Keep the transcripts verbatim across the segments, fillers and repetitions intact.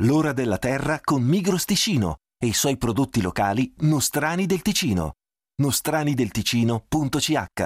L'ora della terra con Migros Ticino e i suoi prodotti locali nostrani del Ticino. nostranidelticino punto c h.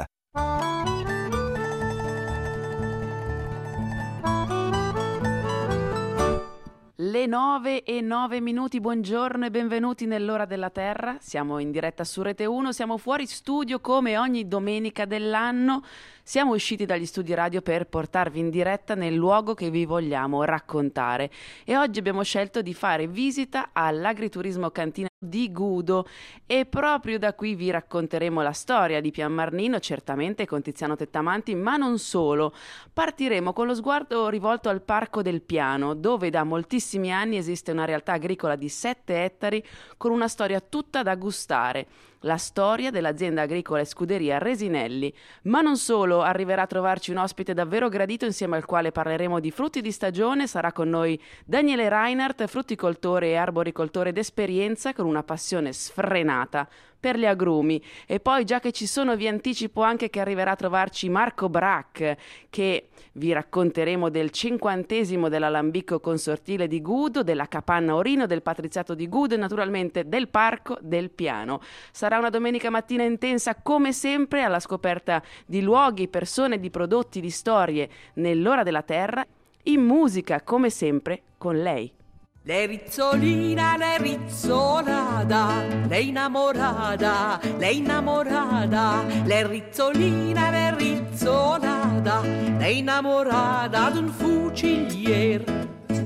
Le nove e nove minuti, buongiorno e benvenuti nell'ora della terra. Siamo in diretta su Rete uno, siamo fuori studio come ogni domenica dell'anno. Siamo usciti dagli studi radio per portarvi in diretta nel luogo che vi vogliamo raccontare. E oggi abbiamo scelto di fare visita all'agriturismo cantina di Gudo e proprio da qui vi racconteremo la storia di Pianmarnino, certamente con Tiziano Tettamanti, ma non solo. Partiremo con lo sguardo rivolto al Parco del Piano, dove da moltissimi anni esiste una realtà agricola di sette ettari con una storia tutta da gustare. La storia dell'azienda agricola e scuderia Resinelli. Ma non solo, arriverà a trovarci un ospite davvero gradito insieme al quale parleremo di frutti di stagione. Sarà con noi Daniele Reinhardt, frutticoltore e arboricoltore d'esperienza con una passione sfrenata per gli agrumi. E poi, già che ci sono, vi anticipo anche che arriverà a trovarci Marco Brac, che vi racconteremo del cinquantesimo dell'Alambicco Consortile di Gudo, della Capanna Orino, del Patriziato di Gudo e naturalmente del Parco del Piano. Sarà una domenica mattina intensa come sempre, alla scoperta di luoghi, persone, di prodotti, di storie nell'ora della terra, in musica come sempre con lei. Lei rizzolina, lei rizzolada, lei innamorata, lei innamorata, lei rizzolina, lei rizzolada, lei innamorata d'un fucilier.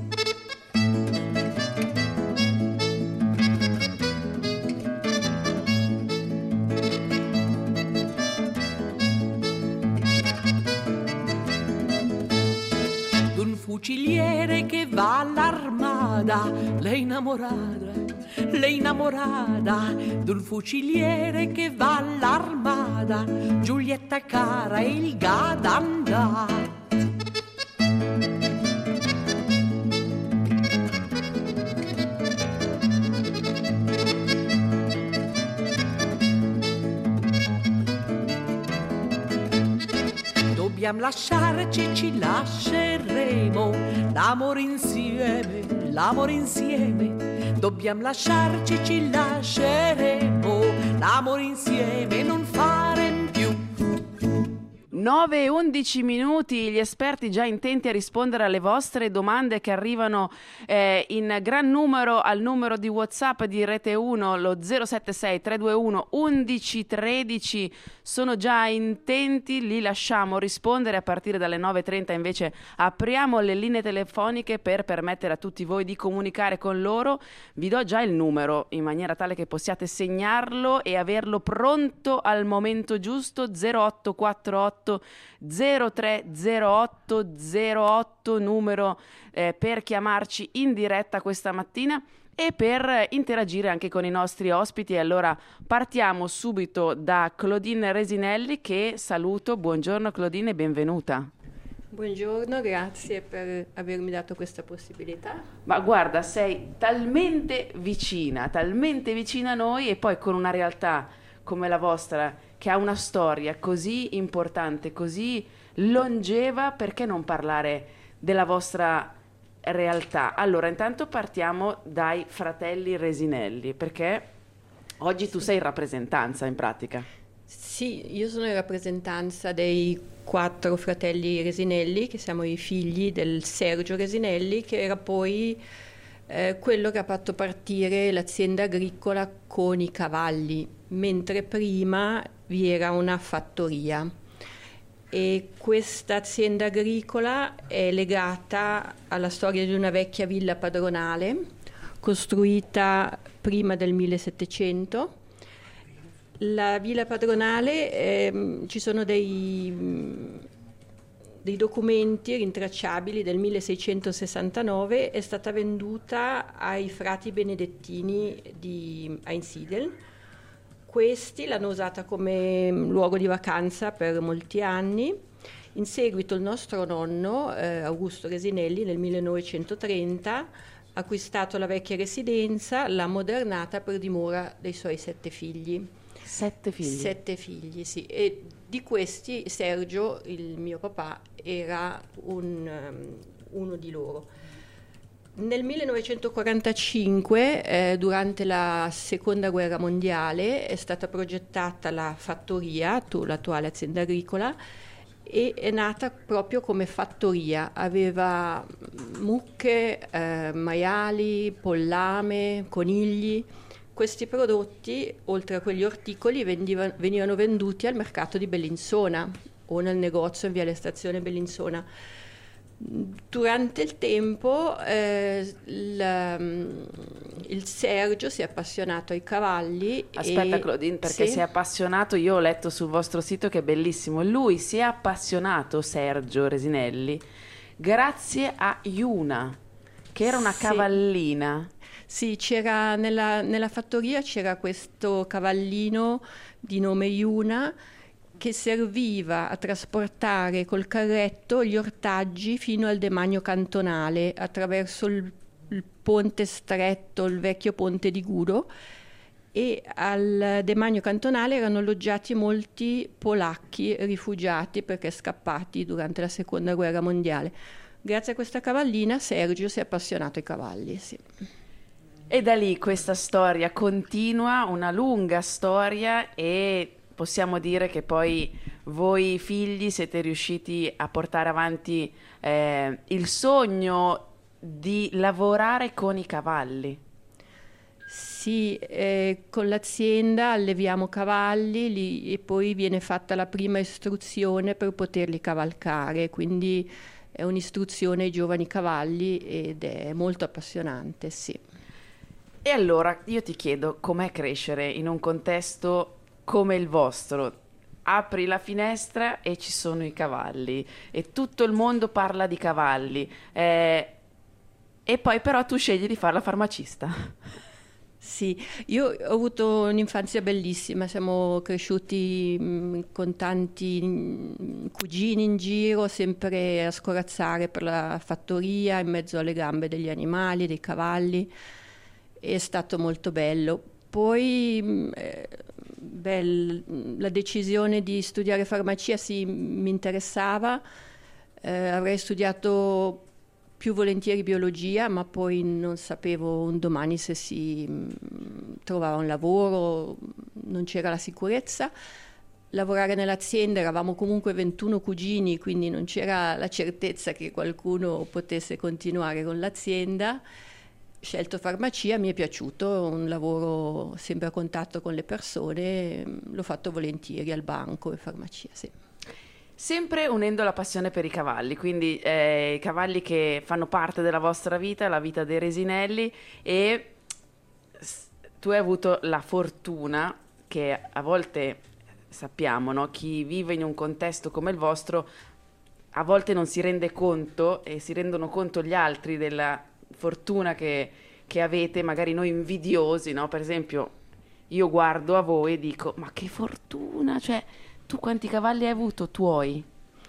Fuciliere che va all'armada, lei innamorata, lei innamorata d'un fuciliere che va all'armada, Giulietta cara e il Gadanda. Dobbiamo lasciarci, ci lasceremo, l'amore insieme, l'amore insieme. Dobbiamo lasciarci, ci lasceremo, l'amore insieme, non fare più. nove e undici minuti, gli esperti già intenti a rispondere alle vostre domande che arrivano eh, in gran numero al numero di WhatsApp di Rete uno, lo zero sette sei tre due uno undici tredici. Sono già intenti, li lasciamo rispondere. A partire dalle nove e trenta invece apriamo le linee telefoniche per permettere a tutti voi di comunicare con loro. Vi do già il numero in maniera tale che possiate segnarlo e averlo pronto al momento giusto: zero otto quattro otto zero tre zero otto zero otto, numero eh, per chiamarci in diretta questa mattina e per interagire anche con i nostri ospiti. Allora partiamo subito da Claudine Resinelli, che saluto. Buongiorno Claudine, benvenuta. Buongiorno, grazie per avermi dato questa possibilità. Ma guarda, sei talmente vicina, talmente vicina a noi, e poi con una realtà come la vostra, che ha una storia così importante, così longeva, perché non parlare della vostra realtà? Allora, intanto partiamo dai fratelli Resinelli, perché oggi tu sei in rappresentanza in pratica. Sì, io sono in rappresentanza dei quattro fratelli Resinelli, che siamo i figli del Sergio Resinelli, che era poi eh, quello che ha fatto partire l'azienda agricola con i cavalli, mentre prima vi era una fattoria. E questa azienda agricola è legata alla storia di una vecchia villa padronale costruita prima del millesettecento. La villa padronale, eh, ci sono dei, dei documenti rintracciabili del milleseicentosessantanove, è stata venduta ai frati benedettini di Einsiedeln. Questi l'hanno usata come luogo di vacanza per molti anni. In seguito il nostro nonno, eh, Augusto Resinelli, nel millenovecentotrenta ha acquistato la vecchia residenza, l'ha modernata per dimora dei suoi sette figli. Sette figli? Sette figli, sì. E di questi Sergio, il mio papà, era un, um, uno di loro. Nel millenovecentoquarantacinque, eh, durante la seconda guerra mondiale, è stata progettata la fattoria, tu- l'attuale azienda agricola, e è nata proprio come fattoria. Aveva mucche, eh, maiali, pollame, conigli. Questi prodotti, oltre a quegli orticoli, vendiva- venivano venduti al mercato di Bellinzona o nel negozio in Viale Stazione Bellinzona. Durante il tempo eh, il, il Sergio si è appassionato ai cavalli. Aspetta, e, Claudine, perché sì, si è appassionato, io ho letto sul vostro sito che è bellissimo, lui si è appassionato, Sergio Resinelli, grazie a Iuna, che era una sì. cavallina. Sì, c'era nella, nella fattoria c'era questo cavallino di nome Iuna che serviva a trasportare col carretto gli ortaggi fino al demanio cantonale attraverso il, il ponte stretto, il vecchio ponte di Guro, e al demanio cantonale erano alloggiati molti polacchi rifugiati perché scappati durante la seconda guerra mondiale. Grazie a questa cavallina Sergio si è appassionato ai cavalli, sì. E da lì questa storia continua, una lunga storia, e possiamo dire che poi voi figli siete riusciti a portare avanti eh, il sogno di lavorare con i cavalli. Sì, eh, con l'azienda alleviamo cavalli li- e poi viene fatta la prima istruzione per poterli cavalcare, quindi è un'istruzione ai giovani cavalli ed è molto appassionante, sì. E allora io ti chiedo, com'è crescere in un contesto come il vostro? Apri la finestra e ci sono i cavalli e tutto il mondo parla di cavalli, eh, e poi però tu scegli di fare la farmacista. Sì, io ho avuto un'infanzia bellissima, siamo cresciuti mh, con tanti mh, cugini in giro, sempre a scorazzare per la fattoria, in mezzo alle gambe degli animali, dei cavalli. È stato molto bello. Poi mh, eh, beh, l- la decisione di studiare farmacia sì, mi interessava. Eh, avrei studiato più volentieri biologia, ma poi non sapevo un domani se si mh, trovava un lavoro, non c'era la sicurezza. Lavorare nell'azienda, eravamo comunque ventuno cugini, quindi non c'era la certezza che qualcuno potesse continuare con l'azienda. Scelto farmacia, mi è piaciuto, un lavoro sempre a contatto con le persone, l'ho fatto volentieri al banco e farmacia, sì. Sempre unendo la passione per i cavalli, quindi eh, i cavalli che fanno parte della vostra vita, la vita dei Resinelli, e s- tu hai avuto la fortuna che a volte sappiamo, no? Chi vive in un contesto come il vostro a volte non si rende conto, e si rendono conto gli altri della fortuna che, che avete, magari noi invidiosi, no? Per esempio, io guardo a voi e dico, ma che fortuna, cioè, tu quanti cavalli hai avuto tuoi?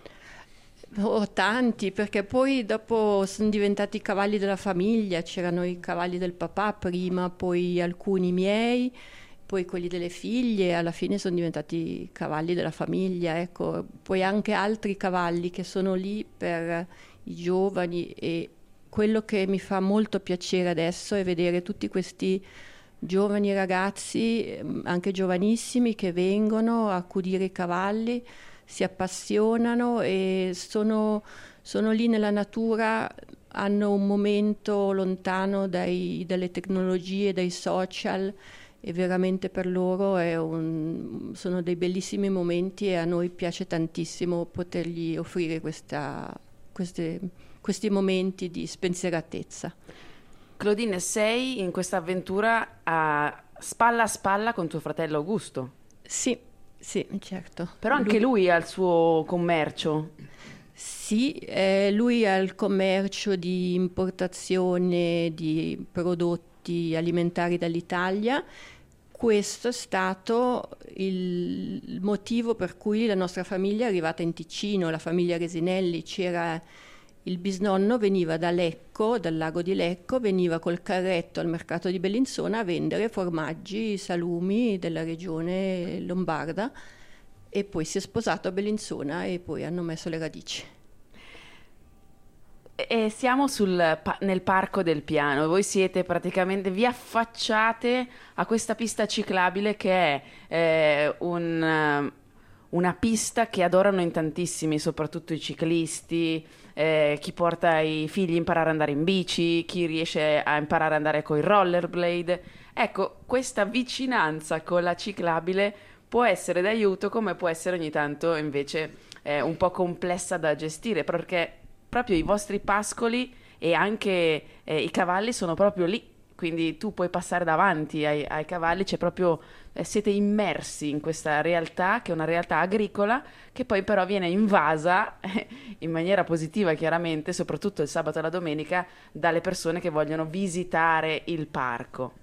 Oh, tanti, perché poi dopo sono diventati i cavalli della famiglia, c'erano i cavalli del papà prima, poi alcuni miei, poi quelli delle figlie, alla fine sono diventati cavalli della famiglia, ecco. Poi anche altri cavalli che sono lì per i giovani, e quello che mi fa molto piacere adesso è vedere tutti questi giovani ragazzi, ehm, anche giovanissimi, che vengono a accudire i cavalli, si appassionano e sono, sono lì nella natura, hanno un momento lontano dai- dalle tecnologie, dai social, e veramente per loro è un- sono dei bellissimi momenti, e a noi piace tantissimo potergli offrire questa- queste- questi momenti di spensieratezza. Claudine, sei in questa avventura a spalla a spalla con tuo fratello Augusto, Sì, sì, certo. però anche lui ha il suo commercio. Sì, eh, lui ha il commercio di importazione di prodotti alimentari dall'Italia. Questo è stato il il motivo per cui la nostra famiglia è arrivata in Ticino, la famiglia Resinelli. C'era il bisnonno, veniva da Lecco, dal lago di Lecco, veniva col carretto al mercato di Bellinzona a vendere formaggi, salumi della regione lombarda, e poi si è sposato a Bellinzona e poi hanno messo le radici. E siamo sul, pa- nel Parco del Piano. Voi siete praticamente, vi affacciate a questa pista ciclabile che è eh, un, eh, una pista che adorano in tantissimi, soprattutto i ciclisti, eh, chi porta i figli a imparare ad andare in bici, chi riesce a imparare ad andare con i rollerblade. Ecco, questa vicinanza con la ciclabile può essere d'aiuto, come può essere ogni tanto invece eh, un po' complessa da gestire, perché proprio i vostri pascoli e anche eh, i cavalli sono proprio lì, quindi tu puoi passare davanti ai, ai cavalli, c'è proprio, eh, siete immersi in questa realtà che è una realtà agricola che poi però viene invasa eh, in maniera positiva chiaramente, soprattutto il sabato e la domenica, dalle persone che vogliono visitare il parco.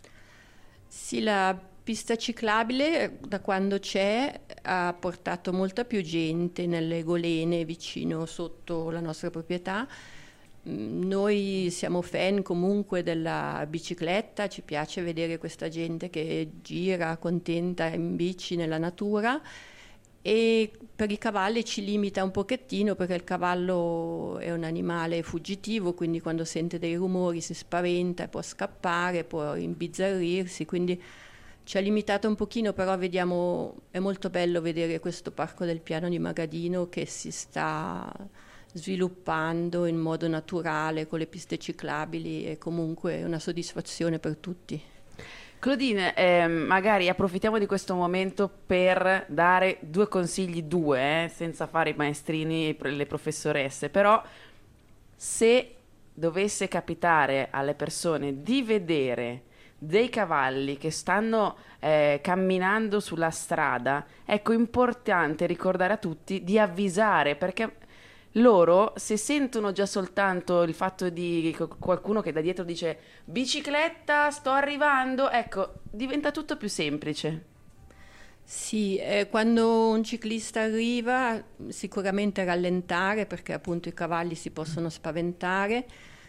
Sì, la pista ciclabile da quando c'è ha portato molta più gente nelle golene vicino sotto la nostra proprietà. Mm, Noi siamo fan comunque della bicicletta, ci piace vedere questa gente che gira contenta in bici nella natura, e per i cavalli ci limita un pochettino perché il cavallo è un animale fuggitivo, quindi quando sente dei rumori si spaventa e può scappare, può imbizzarrirsi, quindi ci ha limitato un pochino, però vediamo, è molto bello vedere questo Parco del Piano di Magadino che si sta sviluppando in modo naturale con le piste ciclabili, e comunque è una soddisfazione per tutti. Claudine, eh, magari approfittiamo di questo momento per dare due consigli, due, eh, senza fare i maestrini e le professoresse, però se dovesse capitare alle persone di vedere dei cavalli che stanno eh, camminando sulla strada, ecco, importante ricordare a tutti di avvisare, perché loro, se sentono già soltanto il fatto di qualcuno che da dietro dice bicicletta, sto arrivando, ecco, diventa tutto più semplice. Sì, eh, quando un ciclista arriva sicuramente rallentare, perché appunto i cavalli si possono spaventare,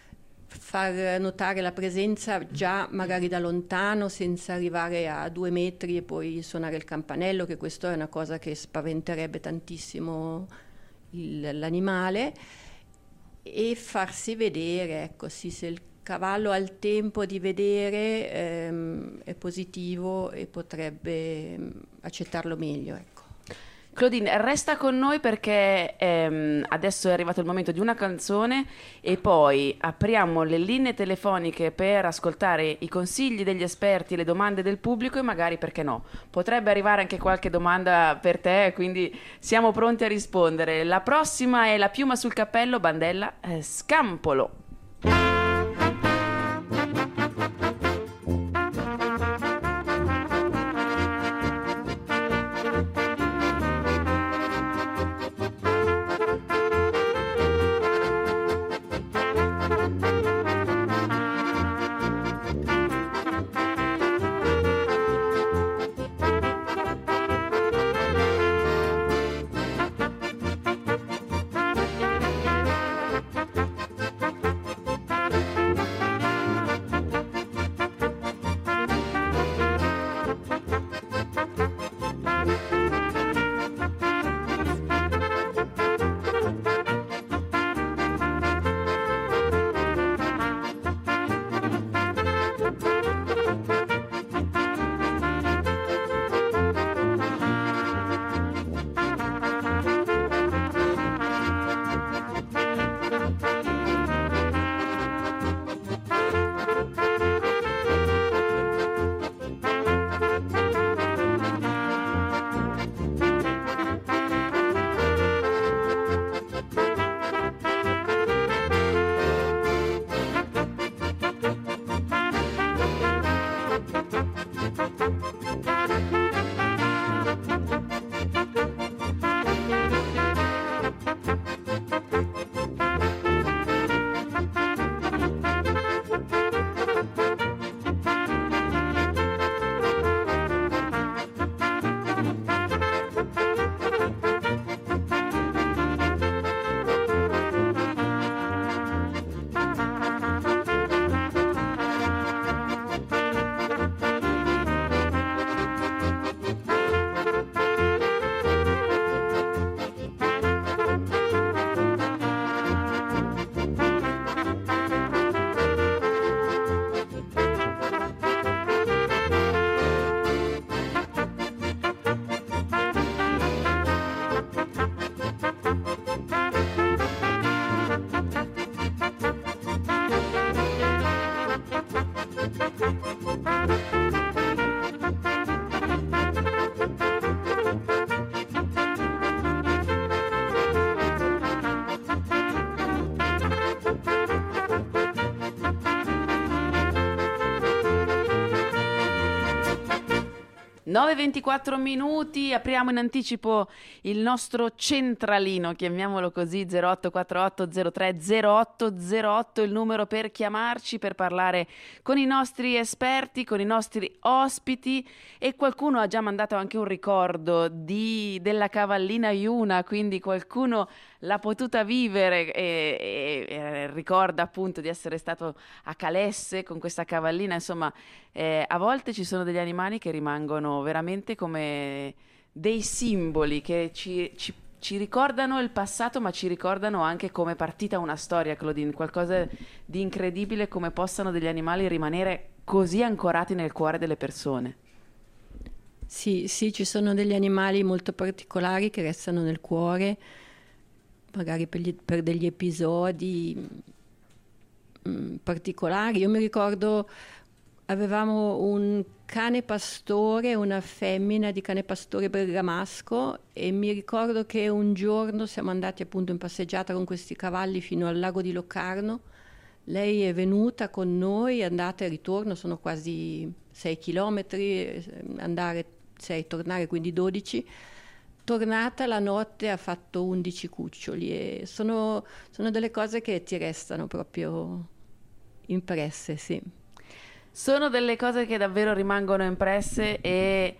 far notare la presenza già magari da lontano senza arrivare a due metri e poi suonare il campanello, che questo è una cosa che spaventerebbe tantissimo il- l'animale, e farsi vedere, ecco, sì, se il cavallo ha il tempo di vedere ehm, è positivo e potrebbe ehm, accettarlo meglio, ecco. Claudine, resta con noi perché ehm, adesso è arrivato il momento di una canzone e poi apriamo le linee telefoniche per ascoltare i consigli degli esperti, le domande del pubblico e magari, perché no, potrebbe arrivare anche qualche domanda per te, quindi siamo pronti a rispondere. La prossima è la piuma sul cappello, Bandella, eh, Scampolo. nove e ventiquattro minuti, apriamo in anticipo il nostro centralino, chiamiamolo così, zero otto quattro otto zero tre zero otto zero otto, il numero per chiamarci, per parlare con i nostri esperti, con i nostri ospiti, e qualcuno ha già mandato anche un ricordo di, della cavallina Iuna, quindi qualcuno l'ha potuta vivere e, e, e ricorda appunto di essere stato a Calesse con questa cavallina. Insomma, eh, a volte ci sono degli animali che rimangono veramente come dei simboli che ci, ci, ci ricordano il passato, ma ci ricordano anche come è partita una storia, Claudine, qualcosa di incredibile, come possano degli animali rimanere così ancorati nel cuore delle persone. Sì, sì, ci sono degli animali molto particolari che restano nel cuore, magari per, gli, per degli episodi mh, particolari. Io mi ricordo, avevamo un cane pastore, una femmina di cane pastore bergamasco, e mi ricordo che un giorno siamo andati appunto in passeggiata con questi cavalli fino al lago di Locarno. Lei è venuta con noi, andata e ritorno, sono quasi sei chilometri, andare sei, tornare quindi dodici. Tornata la notte ha fatto undici cuccioli, e sono, sono delle cose che ti restano proprio impresse, sì. Sono delle cose che davvero rimangono impresse e,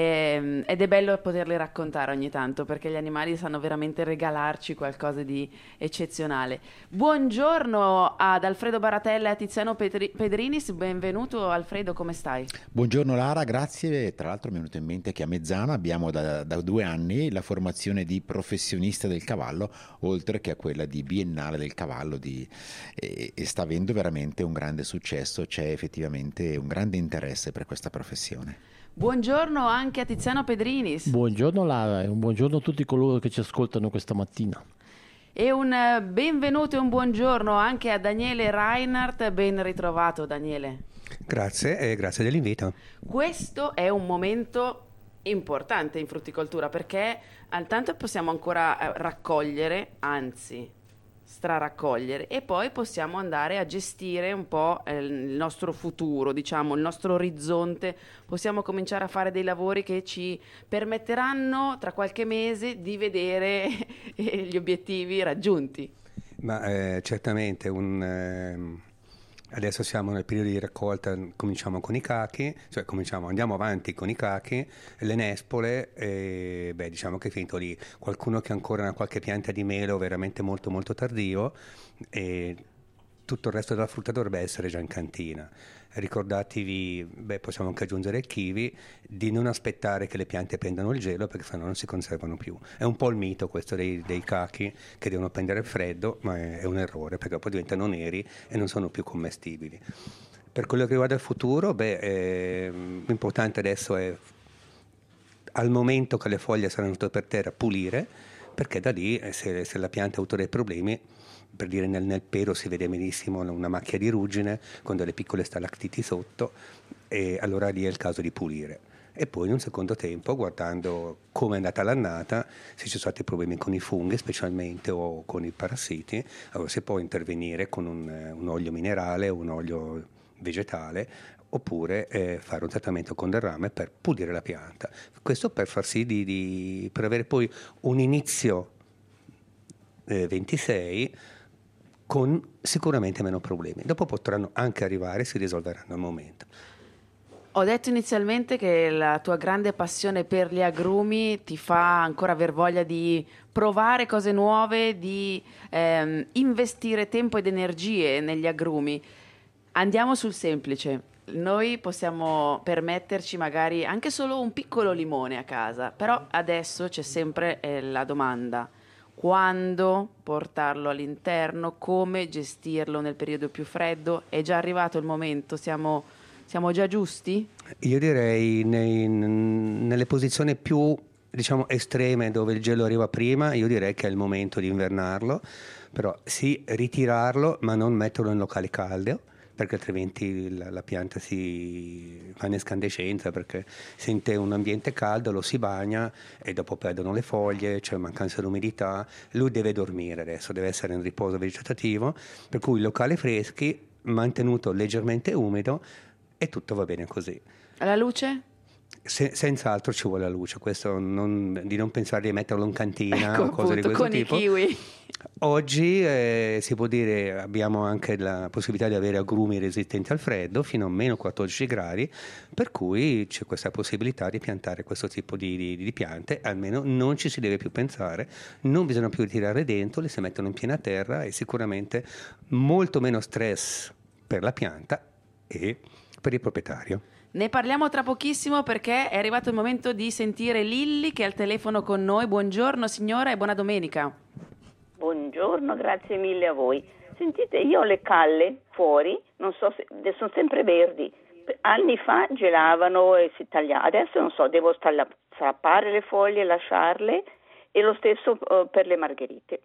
e, ed è bello poterle raccontare ogni tanto, perché gli animali sanno veramente regalarci qualcosa di eccezionale. Buongiorno ad Alfredo Baratella e a Tiziano Petri- Pedrinis, benvenuto Alfredo, come stai? Buongiorno Lara, grazie. Tra l'altro mi è venuto in mente che a Mezzana abbiamo da, da due anni la formazione di professionista del cavallo, oltre che a quella di biennale del cavallo, di, e, e sta avendo veramente un grande successo, c'è effettivamente un grande interesse per questa professione. Buongiorno anche a Tiziano Pedrinis. Buongiorno Lara e un buongiorno a tutti coloro che ci ascoltano questa mattina. E un benvenuto e un buongiorno anche a Daniele Reinhardt, ben ritrovato Daniele. Grazie e grazie dell'invito. Questo è un momento importante in frutticoltura, perché intanto possiamo ancora raccogliere, anzi straraccogliere, e poi possiamo andare a gestire un po' eh, il nostro futuro, diciamo, il nostro orizzonte. Possiamo cominciare a fare dei lavori che ci permetteranno tra qualche mese di vedere gli obiettivi raggiunti. Ma eh, certamente un... Eh... Adesso siamo nel periodo di raccolta, cominciamo con i cachi, cioè cominciamo, andiamo avanti con i cachi, le nespole, e beh, diciamo che è finito lì. Qualcuno che ancora ha qualche pianta di melo veramente molto molto tardivo, e tutto il resto della frutta dovrebbe essere già in cantina. Ricordatevi, beh, possiamo anche aggiungere il kiwi, di non aspettare che le piante prendano il gelo, perché sennò non si conservano più. È un po' il mito questo dei, dei cachi che devono prendere il freddo, ma è, è un errore, perché poi diventano neri e non sono più commestibili. Per quello che riguarda il futuro, beh, eh, l'importante adesso è, al momento che le foglie saranno tutte per terra, pulire, perché da lì, se, se la pianta ha avuto dei problemi, per dire nel, nel pelo si vede benissimo una macchia di ruggine con delle piccole stalactiti sotto, e allora lì è il caso di pulire. E poi in un secondo tempo, guardando come è andata l'annata, se ci sono stati problemi con i funghi specialmente o con i parassiti, allora si può intervenire con un, un olio minerale o un olio vegetale, oppure eh, fare un trattamento con del rame per pulire la pianta. Questo per far sì di, di per avere poi un inizio eh, ventisei con sicuramente meno problemi. Dopo potranno anche arrivare, si risolveranno al momento. Ho detto inizialmente che la tua grande passione per gli agrumi ti fa ancora aver voglia di provare cose nuove, di ehm, investire tempo ed energie negli agrumi. Andiamo sul semplice. Noi possiamo permetterci magari anche solo un piccolo limone a casa, però adesso c'è sempre eh, la domanda: quando portarlo all'interno, come gestirlo nel periodo più freddo? È già arrivato il momento? Siamo, siamo già giusti? Io direi nei, nelle posizioni più, diciamo, estreme, dove il gelo arriva prima, io direi che è il momento di invernarlo, però sì, ritirarlo, ma non metterlo in locali caldi, perché altrimenti la, la pianta si fa in escandescenza, perché sente un ambiente caldo, lo si bagna e dopo perdono le foglie, c'è mancanza di umidità. Lui deve dormire adesso, deve essere in riposo vegetativo, per cui locali freschi, mantenuto leggermente umido, e tutto va bene così. La luce? Se, senz'altro ci vuole la luce, questo non, di non pensare di metterlo in cantina ecco, o cose appunto, di questo con tipo. I kiwi. Oggi eh, si può dire abbiamo anche la possibilità di avere agrumi resistenti al freddo fino a meno quattordici gradi, per cui c'è questa possibilità di piantare questo tipo di, di, di piante, almeno non ci si deve più pensare, non bisogna più tirare dentro, le si mettono in piena terra e sicuramente molto meno stress per la pianta e per il proprietario. Ne parliamo tra pochissimo perché è arrivato il momento di sentire Lilli che è al telefono con noi. Buongiorno signora e buona domenica. Buongiorno, grazie mille a voi. Sentite, io ho le calle fuori, non so se sono sempre verdi. Anni fa gelavano e si tagliavano, adesso non so, devo strappare le foglie, lasciarle, e lo stesso uh, per le margherite.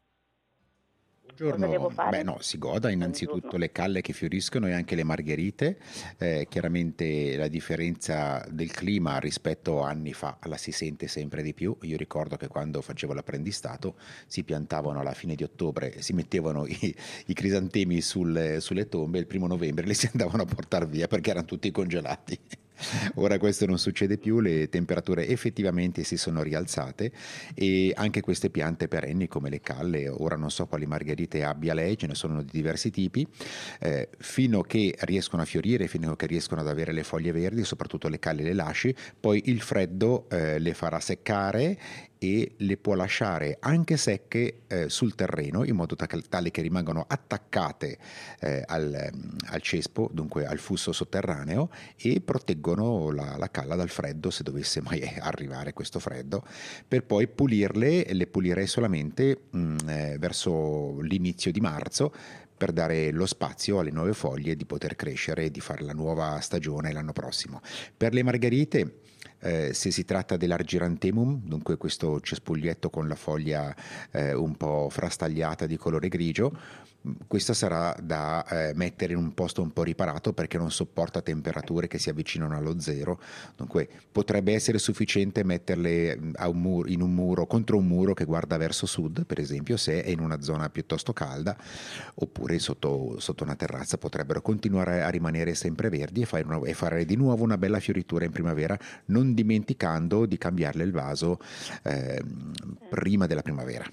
Buongiorno, beh no, si goda innanzitutto Buongiorno. Le calle che fioriscono e anche le margherite, eh, chiaramente la differenza del clima rispetto a anni fa la si sente sempre di più. Io ricordo che quando facevo l'apprendistato si piantavano alla fine di ottobre, si mettevano i, i crisantemi sul, sulle tombe e il primo novembre li si andavano a portare via perché erano tutti congelati. Ora questo non succede più, le temperature effettivamente si sono rialzate e anche queste piante perenni come le calle, ora non so quali margherite abbia lei, ce ne sono di diversi tipi, eh, fino a che riescono a fiorire, fino a che riescono ad avere le foglie verdi, soprattutto le calle le lasci, poi il freddo eh, le farà seccare e le può lasciare anche secche eh, sul terreno in modo tale che rimangano attaccate eh, al, al cespo, dunque al fusto sotterraneo, e proteggono la, la calla dal freddo se dovesse mai arrivare questo freddo. Per poi pulirle, le pulirei solamente mh, eh, verso l'inizio di marzo per dare lo spazio alle nuove foglie di poter crescere e di fare la nuova stagione l'anno prossimo. Per le margherite, Eh, se si tratta dell'Argyranthemum, dunque questo cespuglietto con la foglia eh, un po' frastagliata di colore grigio, questa sarà da eh, mettere in un posto un po' riparato perché non sopporta temperature che si avvicinano allo zero, dunque potrebbe essere sufficiente metterle a un muro, in un muro, contro un muro che guarda verso sud, per esempio, se è in una zona piuttosto calda, oppure sotto, sotto una terrazza potrebbero continuare a rimanere sempre verdi e fare, una, e fare di nuovo una bella fioritura in primavera, non dimenticando di cambiarle il vaso eh, prima della primavera.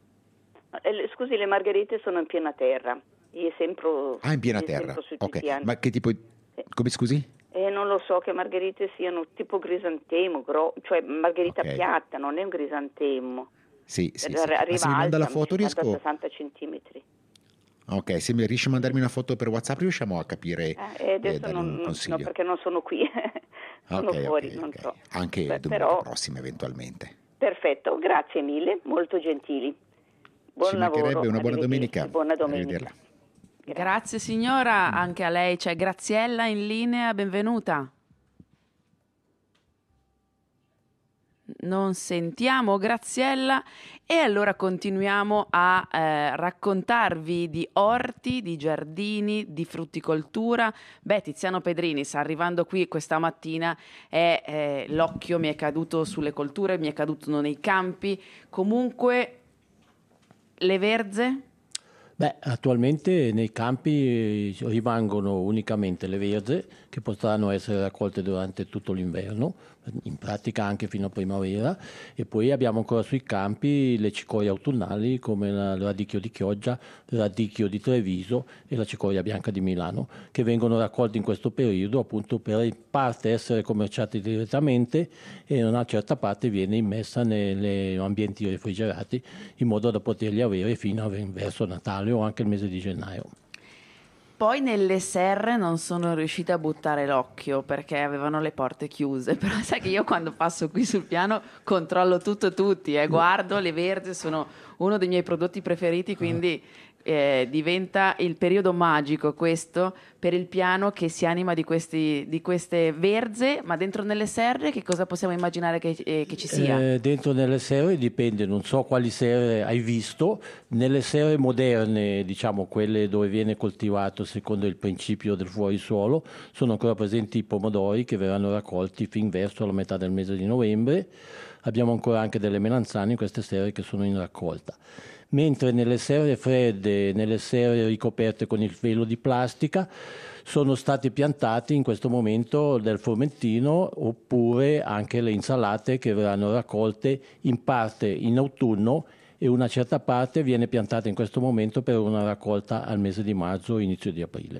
Scusi, le margherite sono in piena terra. Io sempre, ah, in piena terra. Ok. Ma che tipo? Come scusi? Eh, non lo so, che margherite siano tipo crisantemo, gro... cioè margherita okay. piatta, non è un crisantemo. Sì, sì, sì. Arriva Ma se mi manda la foto riesco... sessanta centimetri. Ok, se mi riesci a mandarmi una foto per WhatsApp riusciamo a capire eh, adesso eh, non, un consiglio. No, perché non sono qui, sono okay, fuori, okay, non okay. so. Anche Beh, domenica però... prossima eventualmente. Perfetto, grazie mille, molto gentili. Buon Ci lavoro. mancherebbe, una buona domenica. Buona domenica. Grazie. Grazie signora, anche a lei c'è Graziella in linea, benvenuta. Non sentiamo Graziella e allora continuiamo a eh, raccontarvi di orti, di giardini, di frutticoltura. Beh, Tiziano Pedrinis arrivando qui questa mattina è, eh, l'occhio mi è caduto sulle colture, mi è caduto nei campi, comunque le verze? Beh, attualmente nei campi rimangono unicamente le verze che potranno essere raccolte durante tutto l'inverno, in pratica anche fino a primavera, e poi abbiamo ancora sui campi le cicorie autunnali come la, il radicchio di Chioggia, il radicchio di Treviso e la cicoria bianca di Milano, che vengono raccolti in questo periodo appunto per in parte essere commerciati direttamente e in una certa parte viene immessa negli ambienti refrigerati in modo da poterli avere fino a verso Natale o anche il mese di gennaio. Poi nelle serre non sono riuscita a buttare l'occhio perché avevano le porte chiuse, però sai che io quando passo qui sul piano controllo tutto e tutti, eh. Guardo, le verze sono uno dei miei prodotti preferiti, quindi eh, diventa il periodo magico questo per il piano che si anima di, questi, di queste verze, ma dentro nelle serre che cosa possiamo immaginare che, eh, che ci sia? Eh, dentro nelle serre dipende, non so quali serre hai visto, nelle serre moderne, diciamo quelle dove viene coltivato secondo il principio del fuorisuolo, sono ancora presenti i pomodori che verranno raccolti fin verso la metà del mese di novembre. Abbiamo ancora anche delle melanzane in queste serre che sono in raccolta. mentre nelle serre fredde, nelle serre ricoperte con il velo di plastica, sono stati piantati in questo momento del formentino, oppure anche le insalate che verranno raccolte in parte in autunno e una certa parte viene piantata in questo momento per una raccolta al mese di marzo, inizio di aprile.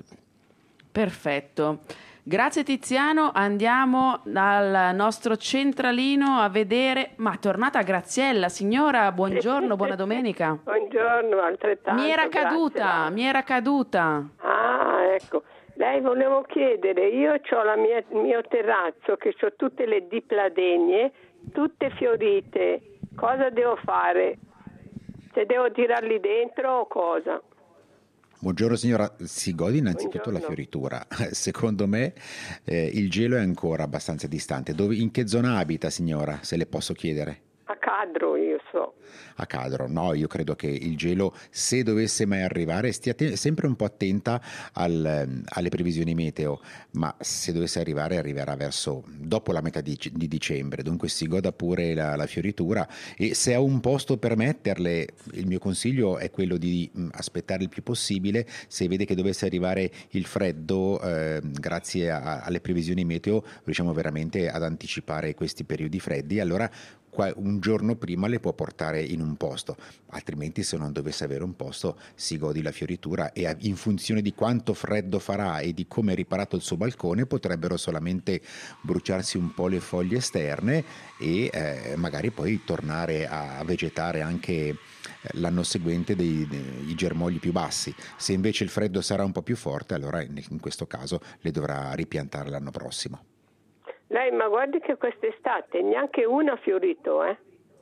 Perfetto. Grazie Tiziano, andiamo al nostro centralino a vedere, ma tornata Graziella, signora, buongiorno, buona domenica. Buongiorno, altrettanto. Mi era grazie. caduta, mi era caduta. Ah, ecco. Lei volevo chiedere, io ho il mio terrazzo che ho tutte le dipladenie, tutte fiorite, cosa devo fare? Se devo tirarli dentro o cosa? Buongiorno signora, si gode innanzitutto Buongiorno. la fioritura. Secondo me eh, il gelo è ancora abbastanza distante. Dove, in che zona abita signora, se le posso chiedere? A Cadro io so. A Cadro, no, io credo che il gelo, se dovesse mai arrivare, stia te- sempre un po' attenta al, alle previsioni meteo, ma se dovesse arrivare arriverà verso dopo la metà di, di dicembre, dunque si goda pure la, la fioritura, e se ha un posto per metterle, il mio consiglio è quello di mh, aspettare il più possibile. Se vede che dovesse arrivare il freddo, eh, grazie a, alle previsioni meteo riusciamo veramente ad anticipare questi periodi freddi, allora un giorno prima le può portare in un posto, altrimenti se non dovesse avere un posto si godi la fioritura, e in funzione di quanto freddo farà e di come è riparato il suo balcone potrebbero solamente bruciarsi un po' le foglie esterne e eh, magari poi tornare a vegetare anche l'anno seguente dei, dei i germogli più bassi. Se invece il freddo sarà un po' più forte, allora in, in questo caso le dovrà ripiantare l'anno prossimo. Lei, ma guardi che quest'estate neanche uno ha fiorito, eh?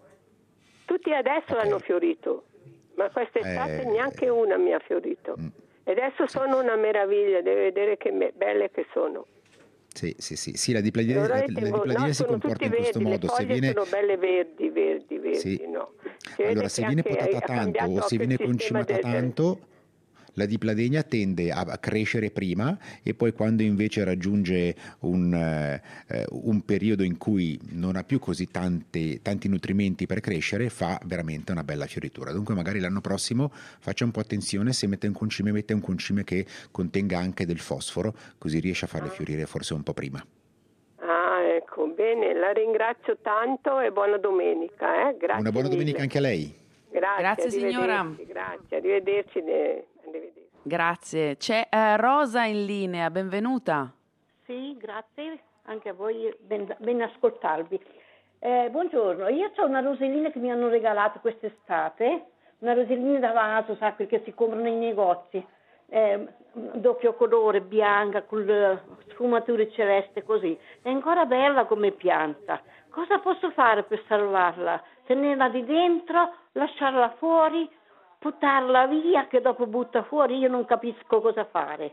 Tutti adesso Okay. hanno fiorito, ma quest'estate Eh, neanche una mi ha fiorito. Mm. E adesso sono una meraviglia, deve vedere che me- belle che sono. Sì, sì, sì, sì, la dipladenia, Allora la, io la tengo- dipladenia no, si sono comporta tutti in questo verdi, modo. le Se foglie viene, sono belle verdi, verdi, verdi, Sì. no. Si vede allora, che se viene anche potata ha tanto cambiato o se anche viene il sistema concimata del- del- tanto, la dipladenia tende a a crescere prima, e poi quando invece raggiunge un, eh, eh, un periodo in cui non ha più così tante, tanti nutrimenti per crescere, fa veramente una bella fioritura. Dunque magari l'anno prossimo faccia un po' attenzione, se mette un concime, mette un concime che contenga anche del fosforo, così riesce a farle fiorire forse un po' prima. Ah, ecco, bene, la ringrazio tanto e buona domenica, eh? Grazie Una buona mille. domenica anche a lei. Grazie, Grazie, signora. arrivederci, Grazie, arrivederci. ne- arrivederci. Grazie. C'è eh, Rosa in linea, benvenuta. Sì, grazie, anche a voi, ben, ben ascoltarvi. Eh, buongiorno, io ho una rosellina che mi hanno regalato quest'estate, una rosellina da vaso, sa, quelle che si comprano nei negozi, eh, doppio colore, bianca, con le sfumature celeste così. È ancora bella come pianta. Cosa posso fare per salvarla? Tenerla di dentro, lasciarla fuori, buttarla via, che dopo butta fuori, io non capisco cosa fare.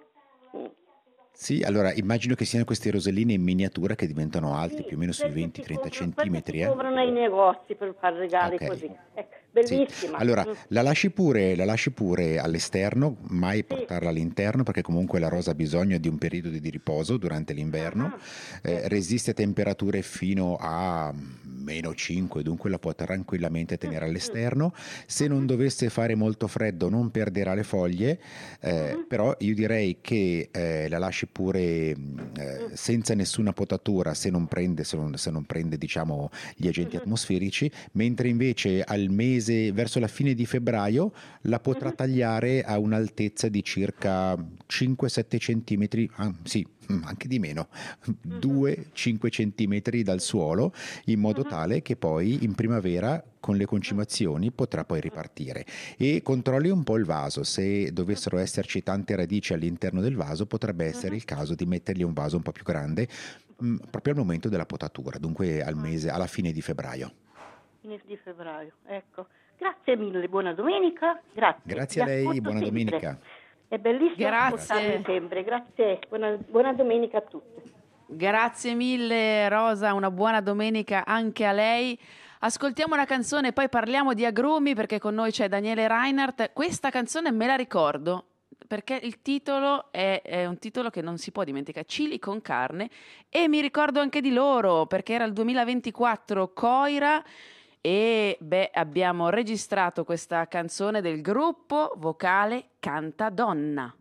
Sì, allora immagino che siano queste roselline in miniatura che diventano alte Sì, più o meno sui quelle venti si trenta comprano- centimetri. quelle si Eh? comprano nei negozi per fare regali Ok. così. Ecco, Sì. bellissima. Allora, Mm. la lasci pure, la lasci pure all'esterno, mai portarla all'interno, perché comunque la rosa ha bisogno di un periodo di riposo durante l'inverno, eh, resiste a temperature fino a meno cinque, dunque la può tranquillamente tenere all'esterno. Se non dovesse fare molto freddo non perderà le foglie, eh, però io direi che eh, la lasci pure mh, eh, senza nessuna potatura, se non prende, se non, se non prende diciamo gli agenti atmosferici, mentre invece al mese, verso la fine di febbraio, la potrà tagliare a un'altezza di circa cinque sette centimetri, ah, sì, anche di meno, due cinque centimetri dal suolo, in modo tale che poi in primavera con le concimazioni potrà poi ripartire. E controlli un po' il vaso, se dovessero esserci tante radici all'interno del vaso potrebbe essere il caso di mettergli un vaso un po' più grande, mh, proprio al momento della potatura, dunque al mese, alla fine di febbraio. Fine di febbraio, ecco. Grazie mille, buona domenica. Grazie. Grazie a Vi lei, ascolto buona sempre. domenica. È bellissimo Grazie. ascoltarvi sempre. Grazie, buona, buona domenica a tutti. Grazie mille Rosa, una buona domenica anche a lei. Ascoltiamo una canzone e poi parliamo di agrumi, perché con noi c'è Daniele Reinhardt. Questa canzone me la ricordo perché il titolo è, è un titolo che non si può dimenticare, Chili con carne, e mi ricordo anche di loro perché era il duemilaventiquattro, Coira, e beh, abbiamo registrato questa canzone del gruppo vocale Canta Donna.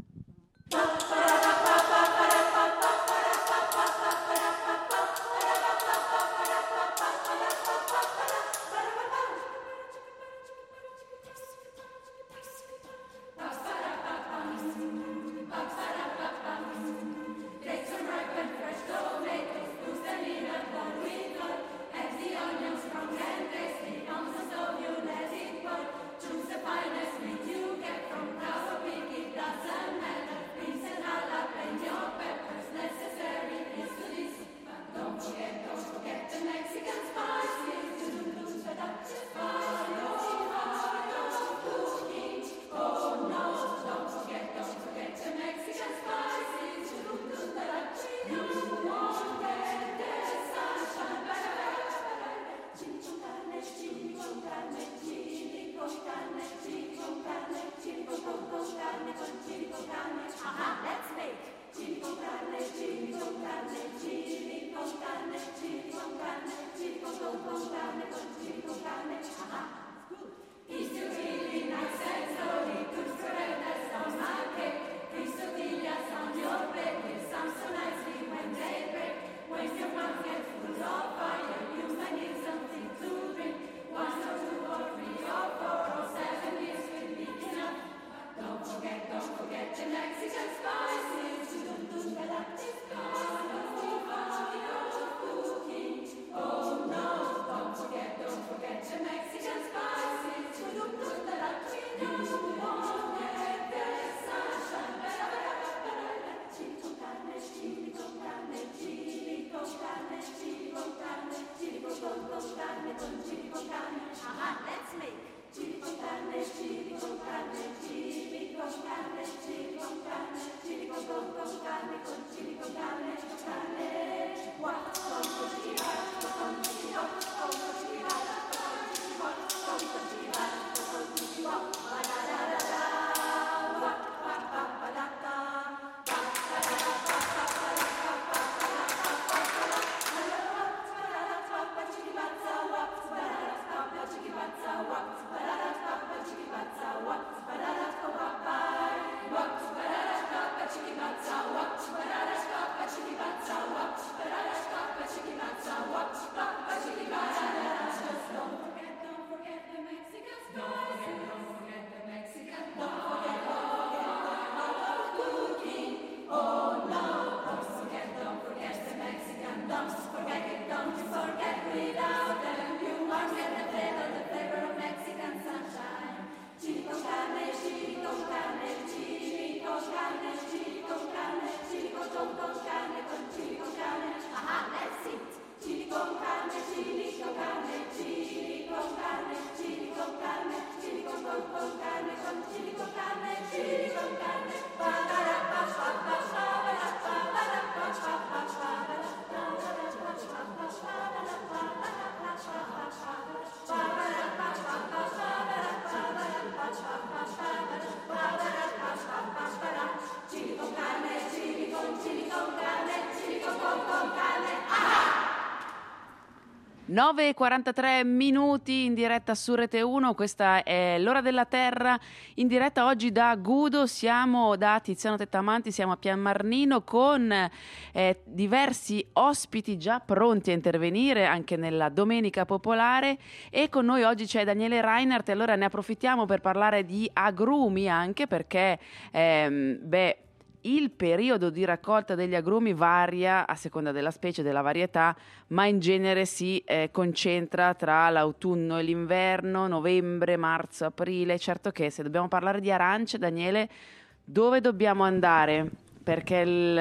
nove e quarantatré minuti in diretta su Rete uno, questa è l'ora della terra, in diretta oggi da Gudo, siamo da Tiziano Tettamanti, siamo a Pianmarnino con eh, diversi ospiti già pronti a intervenire anche nella Domenica Popolare, e con noi oggi c'è Daniele Reinhardt, e allora ne approfittiamo per parlare di agrumi, anche perché ehm, beh, il periodo di raccolta degli agrumi varia a seconda della specie, della varietà, ma in genere si eh, concentra tra l'autunno e l'inverno, novembre, marzo, aprile. Certo che se dobbiamo parlare di arance, Daniele, dove dobbiamo andare? Perché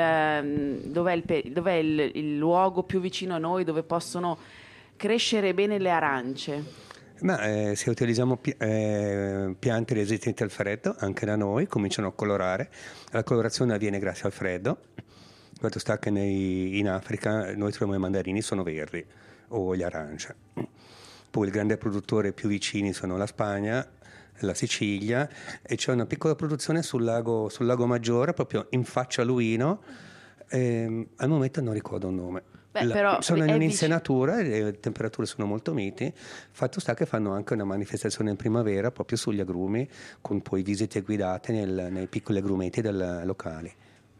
il, dov'è, il, dov'è il, il luogo più vicino a noi dove possono crescere bene le arance? Ma eh, se utilizziamo pi- eh, piante resistenti al freddo, anche da noi cominciano a colorare. La colorazione avviene grazie al freddo. Questo sta che nei, in Africa noi troviamo i mandarini, sono verdi, o gli arance. Poi il grande produttore più vicini sono la Spagna, la Sicilia, e c'è una piccola produzione sul lago, sul lago Maggiore, proprio in faccia a Luino. Eh, al momento non ricordo un nome. Beh, La- però sono in è un'insenatura e le temperature sono molto miti. Fatto sta che fanno anche una manifestazione in primavera proprio sugli agrumi, con poi visite guidate nel- nei piccoli agrumeti del locali.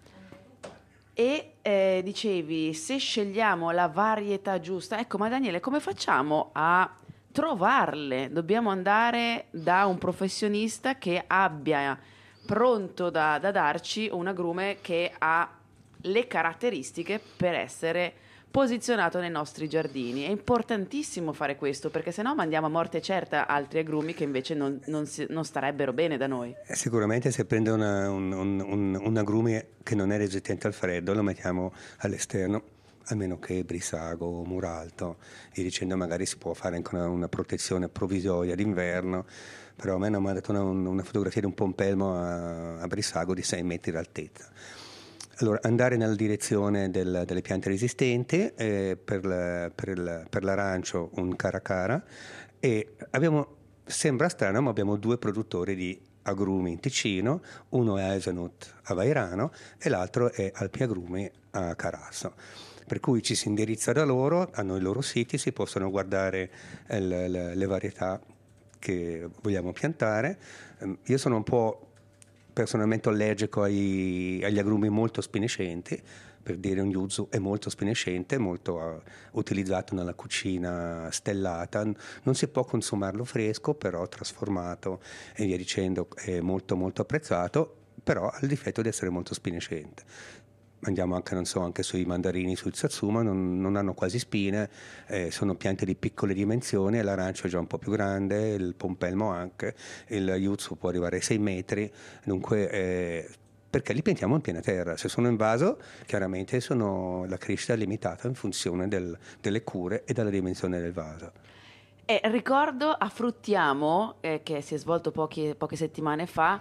E eh, dicevi, se scegliamo la varietà giusta, ecco, ma Daniele, come facciamo a trovarle? Dobbiamo andare da un professionista che abbia pronto da, da darci un agrume che ha le caratteristiche per essere posizionato nei nostri giardini. È importantissimo fare questo, perché sennò mandiamo a morte certa altri agrumi che invece non, non si- non starebbero bene da noi. Eh, Sicuramente se prende una- un, un- un- un agrume che non è resistente al freddo lo mettiamo all'esterno, almeno che brissago o muralto, e dicendo magari si può fare anche una, una protezione provvisoria d'inverno, però a me hanno mandato una, una fotografia di un pompelmo a, a brissago di sei metri d'altezza. Allora, andare nella direzione del- delle piante resistenti, eh, per, la- per il- per l'arancio un caracara, e abbiamo, sembra strano, ma abbiamo due produttori di agrumi in Ticino, uno è Hazelnut a Vairano e l'altro è Alpi Agrumi a Carasso. Per cui ci si indirizza da loro, hanno i loro siti, si possono guardare eh, le, le- le varietà che vogliamo piantare. Ehm, Io sono un po' personalmente allergico ai- agli agrumi molto spinescenti, per dire un yuzu è molto spinescente, molto eh, utilizzato nella cucina stellata, N- non si può consumarlo fresco, però trasformato e via dicendo è molto molto apprezzato, però ha il difetto di essere molto spinescente. Andiamo anche, non so, anche sui mandarini, sul satsuma, non, non hanno quasi spine, eh, sono piante di piccole dimensioni, l'arancio è già un po' più grande, il pompelmo anche, il yuzu può arrivare ai sei metri, dunque eh, perché li piantiamo in piena terra. Se sono in vaso, chiaramente sono, la crescita è limitata in funzione del- delle cure e della dimensione del vaso. E ricordo a Fruttiamo, eh, che si è svolto pochi- poche settimane fa,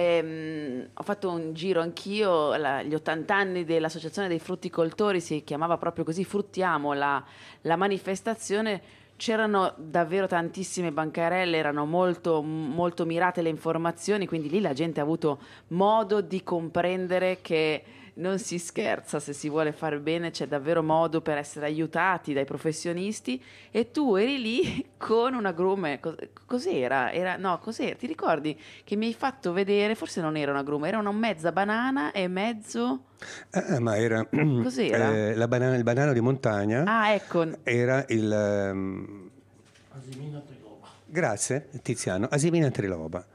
ehm, ho fatto un giro anch'io, la- gli ottanta anni dell'Associazione dei Frutticoltori, si chiamava proprio così, Fruttiamo, la, la manifestazione. C'erano davvero tantissime bancarelle, erano molto, molto mirate le informazioni, quindi lì la gente ha avuto modo di comprendere che non si scherza, se si vuole fare bene c'è davvero modo per essere aiutati dai professionisti, e tu eri lì con un agrume. Cos- cos'era? Era, no, cos'era? Ti ricordi che mi hai fatto vedere? Forse non era un agrume, era una mezza banana e mezzo... Ah, ma era Cos'era? eh, la banana- il banano di montagna, Ah, ecco. era il... ehm, Asimina triloba. grazie Tiziano, Asimina triloba.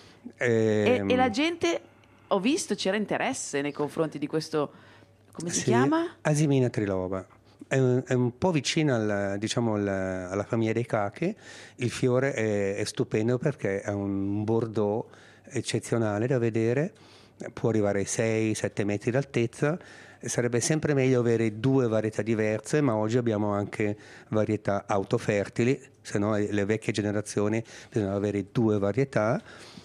E, Ehm, e la gente, ho visto, c'era interesse nei confronti di questo, come si sì, chiama? Asimina triloba. È un, è un po' vicino al- diciamo, al- alla famiglia dei cachi. Il fiore è, è stupendo perché ha un bordeaux eccezionale da vedere, può arrivare ai sei sette metri d'altezza. Sarebbe sempre meglio avere due varietà diverse, ma oggi abbiamo anche varietà autofertili, se no le vecchie generazioni bisognava avere due varietà.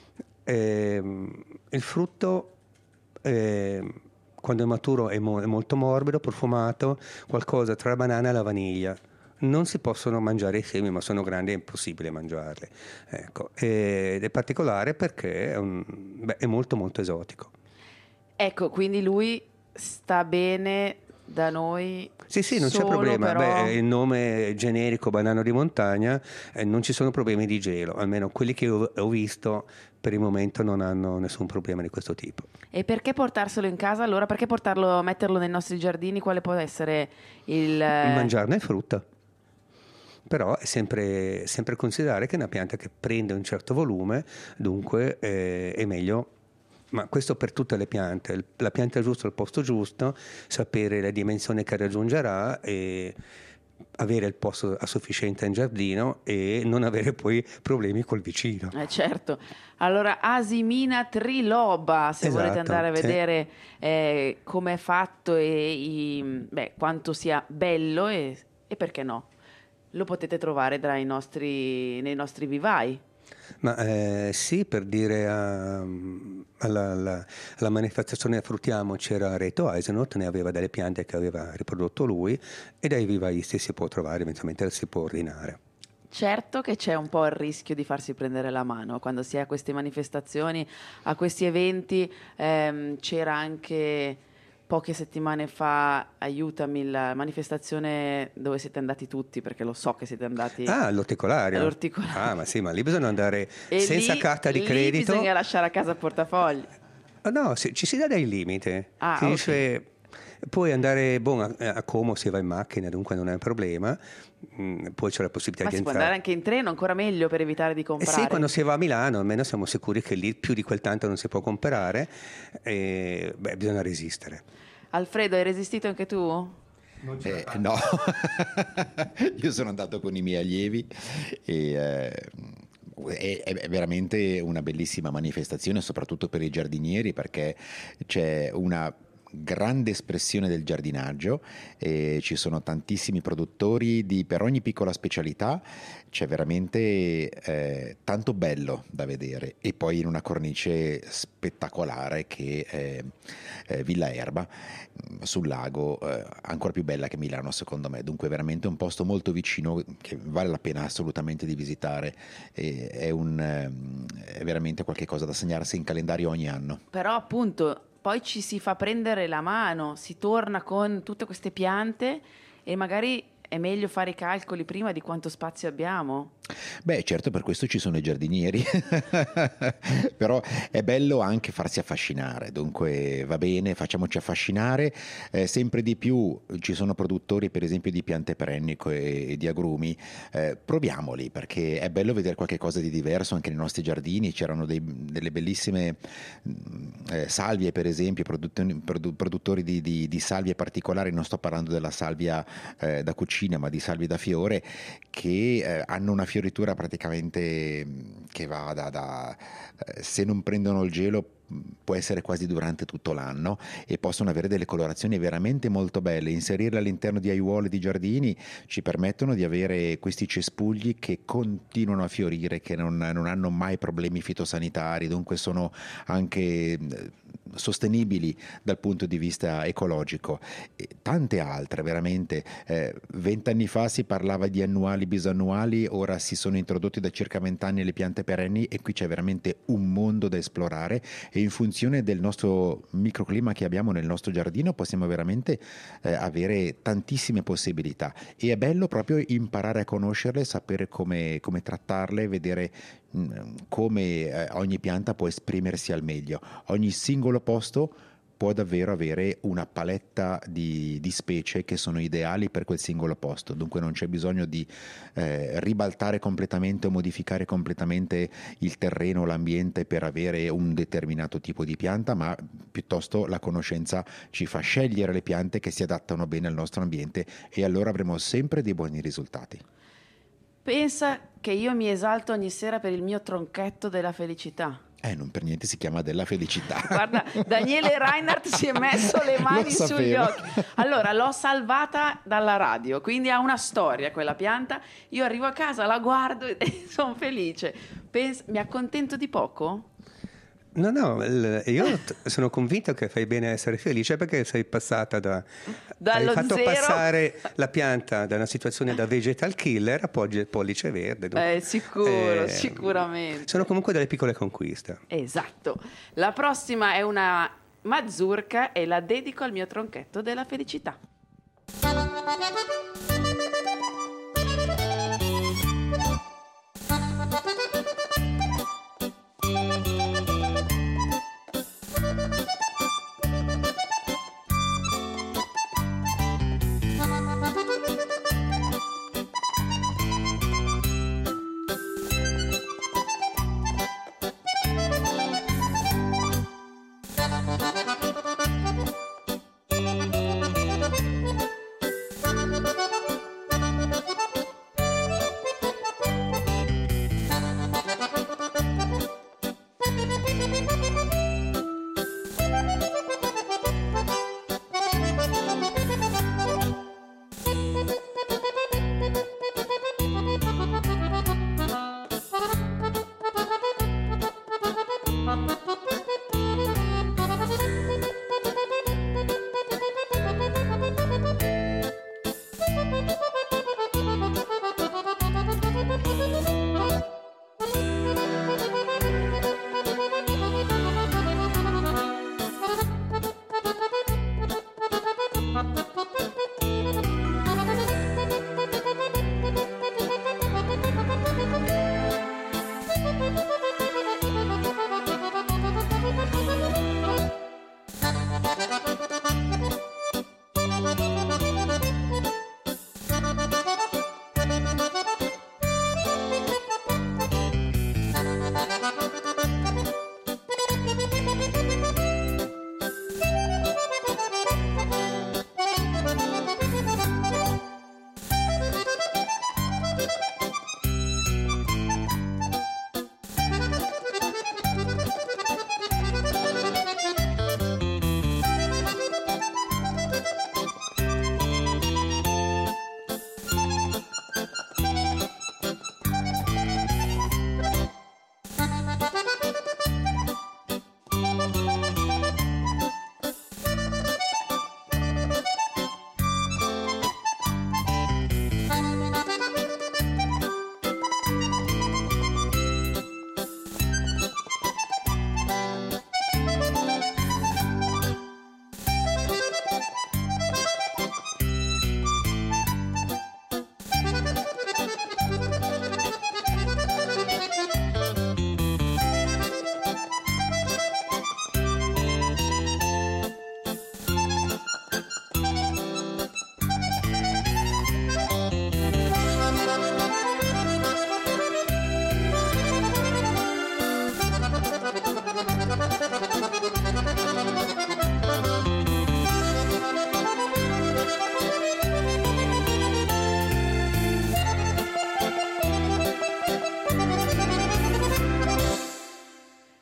Ehm, il frutto, ehm, quando è maturo, è, mo- è molto morbido, profumato, qualcosa tra la banana e la vaniglia. Non si possono mangiare i semi, ma sono grandi, è impossibile mangiarli. Ecco. Ed è particolare perché è, un- beh, è molto molto esotico. Ecco, quindi lui sta bene da noi. Sì, sì, non c'è solo, problema. però... Beh, il nome generico banano di montagna, eh, non ci sono problemi di gelo, almeno quelli che ho, ho visto per il momento non hanno nessun problema di questo tipo. E perché portarselo in casa allora? Perché portarlo, metterlo nei nostri giardini? Quale può essere il... Mangiarne è frutta. Però è sempre, sempre considerare che è una pianta che prende un certo volume, dunque eh, è meglio, ma questo per tutte le piante, il- la pianta giusta al posto giusto, sapere la dimensione che raggiungerà e avere il posto a sufficiente in giardino e non avere poi problemi col vicino. Eh, certo. Allora, Asimina triloba, se Esatto, volete andare a sì. vedere eh, come è fatto e i- beh, quanto sia bello e, e perché no, lo potete trovare tra i nostri, nei nostri vivai. Ma eh, sì, per dire a- alla, alla- alla manifestazione Fruttiamo c'era Reto Hazelnut, ne aveva delle piante che aveva riprodotto lui e dai vivaisti si può trovare, eventualmente si può ordinare. Certo che c'è un po' il rischio di farsi prendere la mano quando si è a queste manifestazioni, a questi eventi. Ehm, c'era anche poche settimane fa, aiutami, la manifestazione dove siete andati tutti, perché lo so che siete andati Ah, all'orticolario. all'orticolario. Ah, ma sì, ma lì bisogna andare E senza lì- carta di lì credito. bisogna lasciare a casa il portafogli. Ah, no, si- ci si dà dei limiti. Ah, Si ok. dice, puoi andare boh, a, a Como se vai in macchina, dunque non è un problema. Mm, poi c'è la possibilità Ma di si può entrare. andare anche in treno, ancora meglio per evitare di Eh comprare. sì, quando si va a Milano almeno siamo sicuri che lì più di quel tanto non si può comprare e beh, bisogna resistere. Alfredo, hai resistito anche tu? Eh, no, io sono andato con i miei allievi e eh, è, è veramente una bellissima manifestazione, soprattutto per i giardinieri, perché c'è una grande espressione del giardinaggio e ci sono tantissimi produttori di, per ogni piccola specialità. C'è veramente eh, tanto bello da vedere, e poi in una cornice spettacolare che è eh, Villa Erba sul lago, eh, ancora più bella che Milano secondo me. Dunque veramente un posto molto vicino che vale la pena assolutamente di visitare, e è, un, eh, è veramente qualcosa da segnarsi in calendario ogni anno. Però appunto poi ci si fa prendere la mano, si torna con tutte queste piante e magari è meglio fare i calcoli prima di quanto spazio abbiamo. Beh, certo, per questo ci sono i giardinieri, però è bello anche farsi affascinare, dunque va bene, facciamoci affascinare, eh, sempre di più ci sono produttori per esempio di piante perenni e, e di agrumi, eh, proviamoli, perché è bello vedere qualche cosa di diverso anche nei nostri giardini. C'erano dei, delle bellissime eh, salvie per esempio, produttori, produ, produttori di, di, di salvie particolari, non sto parlando della salvia eh, da cucina ma di salvie da fiore, che eh, hanno una fioritura praticamente che va da, da eh, se non prendono il gelo può essere quasi durante tutto l'anno, e possono avere delle colorazioni veramente molto belle. Inserirle all'interno di aiuole di giardini ci permettono di avere questi cespugli che continuano a fiorire, che non, non hanno mai problemi fitosanitari, dunque sono anche sostenibili dal punto di vista ecologico. E tante altre veramente. Vent'anni eh, fa si parlava di annuali, bisannuali, ora si sono introdotti da circa vent'anni le piante perenni, e qui c'è veramente un mondo da esplorare, e in funzione del nostro microclima che abbiamo nel nostro giardino possiamo veramente eh, avere tantissime possibilità, e è bello proprio imparare a conoscerle, sapere come, come trattarle, vedere mh, come eh, ogni pianta può esprimersi al meglio. Ogni singolo posto può davvero avere una paletta di, di specie che sono ideali per quel singolo posto, dunque non c'è bisogno di eh, ribaltare completamente o modificare completamente il terreno o l'ambiente per avere un determinato tipo di pianta, ma piuttosto la conoscenza ci fa scegliere le piante che si adattano bene al nostro ambiente, e allora avremo sempre dei buoni risultati. Pensa che io mi esalto ogni sera per il mio tronchetto della felicità. Eh, non per niente si chiama della felicità. Guarda, Daniele Reinhardt si è messo le mani sugli occhi. Allora, l'ho salvata dalla radio, quindi ha una storia quella pianta. Io arrivo a casa, la guardo e sono felice. Pens- mi accontento di poco? No, no, il- io t- sono convinto che fai bene a essere felice, perché sei passata da... Dallo hai fatto zero- passare la pianta da una situazione da vegetal killer a poggi- pollice verde. dunque, Eh, sicuro, eh, sicuramente. Sono comunque delle piccole conquiste. Esatto. La prossima è una mazurka e la dedico al mio tronchetto della felicità.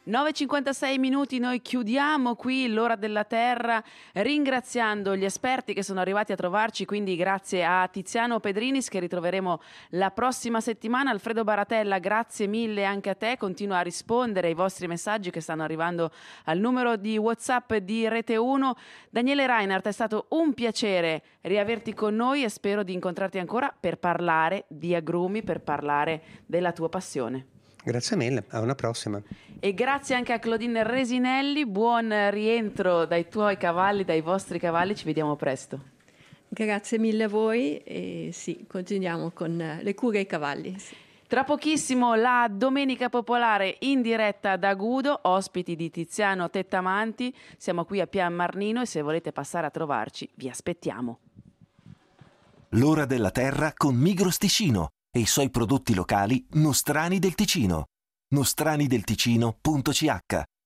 nove e cinquantasei minuti, noi chiudiamo qui l'ora della terra ringraziando gli esperti che sono arrivati a trovarci, quindi grazie a Tiziano Pedrinis che ritroveremo la prossima settimana. Alfredo Baratella, grazie mille anche a te, continua a rispondere ai vostri messaggi che stanno arrivando al numero di WhatsApp di Rete uno. Daniele Reinhardt, è stato un piacere riaverti con noi e spero di incontrarti ancora per parlare di agrumi, per parlare della tua passione. Grazie mille, a una prossima. E grazie anche a Claudine Resinelli, buon rientro dai tuoi cavalli, dai vostri cavalli, ci vediamo presto. Grazie mille a voi e sì, continuiamo con le cure ai cavalli. Sì. Tra pochissimo la Domenica Popolare in diretta da Gudo, ospiti di Tiziano Tettamanti, siamo qui a Pian Marnino e se volete passare a trovarci vi aspettiamo. L'ora della terra con Migros Ticino e i suoi prodotti locali nostrani del Ticino. nostrani del ticino punto c h